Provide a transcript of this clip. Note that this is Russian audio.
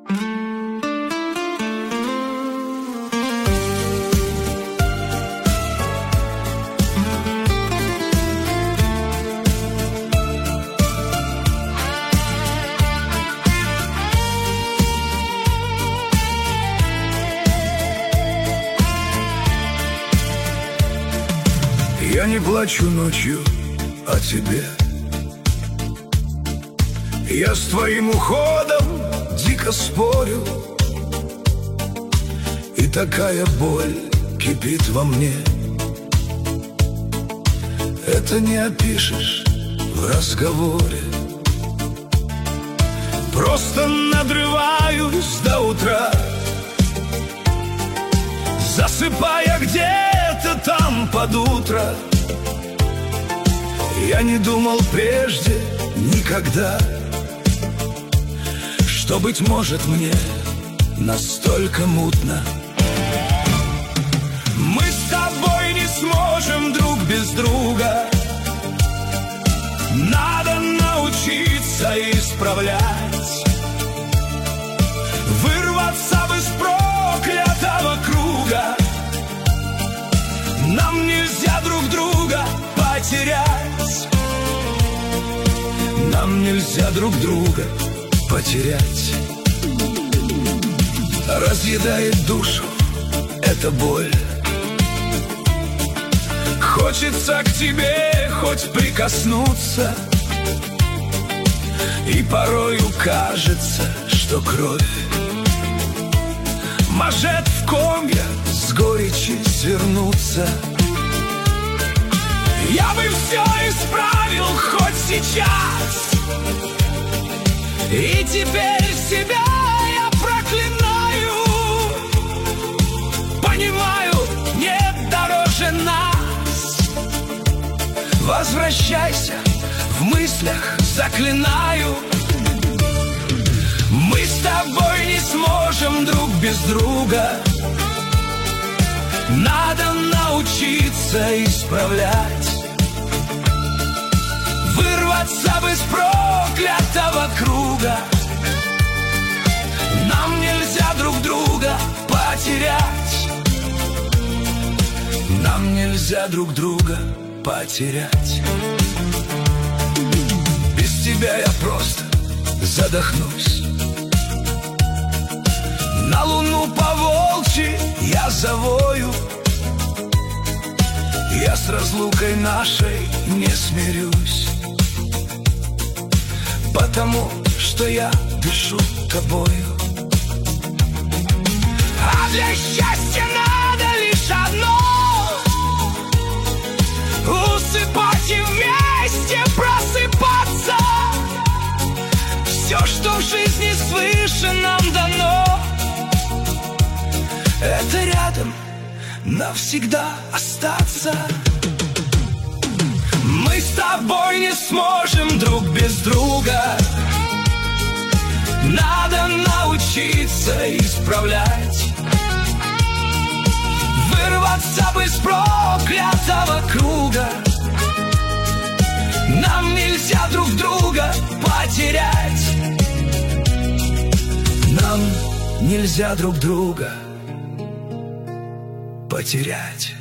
Я не плачу ночью о тебе. Я с твоим уходом дико спорю, и такая боль кипит во мне. Это не опишешь в разговоре. Просто надрываюсь до утра, засыпая где-то там под утро. Я не думал прежде никогда, что, быть может, мне настолько мутно. Мы с тобой не сможем друг без друга. Надо научиться исправлять, вырваться бы с проклятого круга. Нам нельзя друг друга потерять. Нам нельзя друг друга потерять. Разъедает душу эта боль. Хочется к тебе хоть прикоснуться, и порою кажется, что кровь может в комья с горечи свернуться. Я бы все исправил хоть сейчас, и теперь себя я проклинаю. Понимаю, нет дороже нас. Возвращайся, в мыслях заклинаю. Мы с тобой не сможем друг без друга. Надо научиться исправлять, вырваться бы с проклятого круга. Нам нельзя друг друга потерять. Нам нельзя друг друга потерять. Без тебя я просто задохнусь. На луну по-волчьи я завою. Я с разлукой нашей не смирюсь, потому что я дышу тобою. А для счастья надо лишь одно — усыпать и вместе просыпаться. Все, что в жизни свыше нам дано, это рядом навсегда остаться. Мы с тобой не сможем друг без друга. Надо научиться исправлять, вырваться бы с проклятого круга. Нам нельзя друг друга потерять. Нам нельзя друг друга потерять.